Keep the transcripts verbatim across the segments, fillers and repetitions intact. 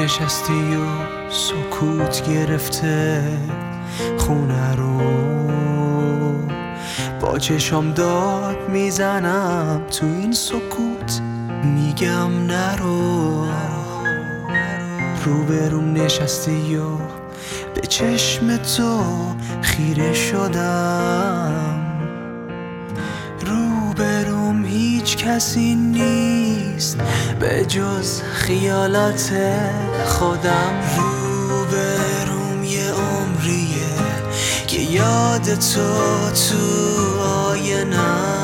نشستی و سکوت گرفته خونه رو، با چشم داد میزنم تو این سکوت، میگم نرو. روبروم نشستی و به چشم تو خیره شدم، روبروم هیچ کسی نیست به جز خیالات خودم. روبروم یه عمریه که یاد تو تو آینه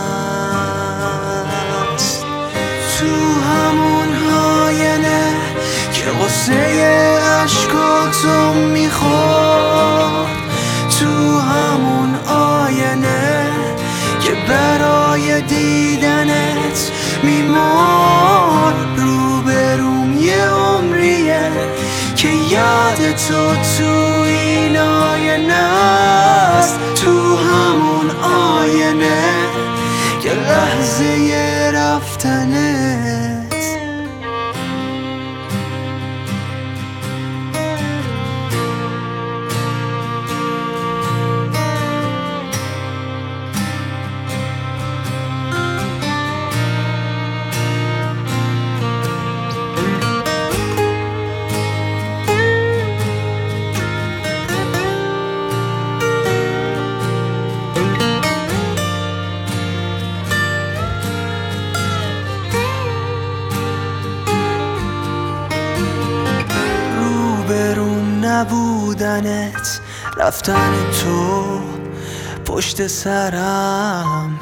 است، تو همون آینه که قصه عشقاتو میخورد، تو همون آینه که برای دیدنت میمرد. روبروم یه عمریه که یاد تو تو این آینه است، تو همون آینه که لحظه رفتنت. روبروم نبودنت، رفتن تو پشت سرم،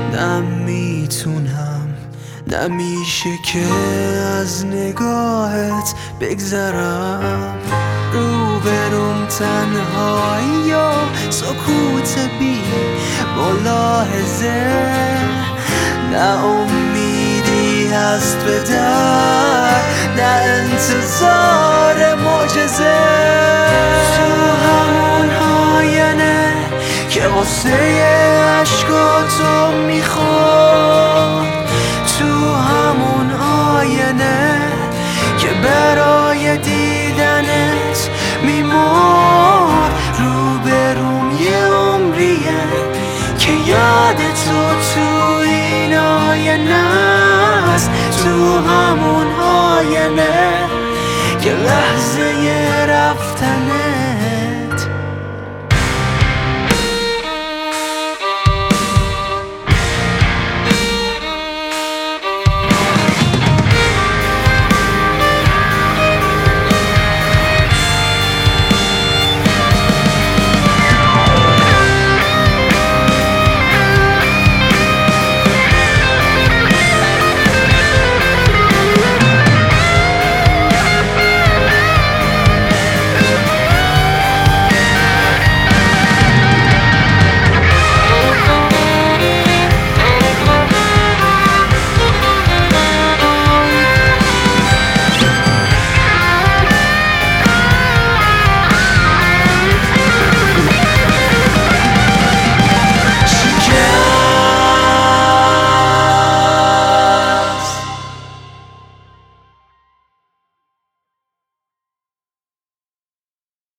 نمیتونم نمیشه که از نگاهت بگذرم. روبروم تنهایی و سکوت بی ملاحظه، نه امیدی هست به در، نه انتظار معجزه. تو همون آینه که قصه عشقاتو میخورد، تو همون آینه که برای دیدنت میمرد. روبروم یه عمریه که یاد تو تو این آینه است، تو همون آینه که لحظه رفت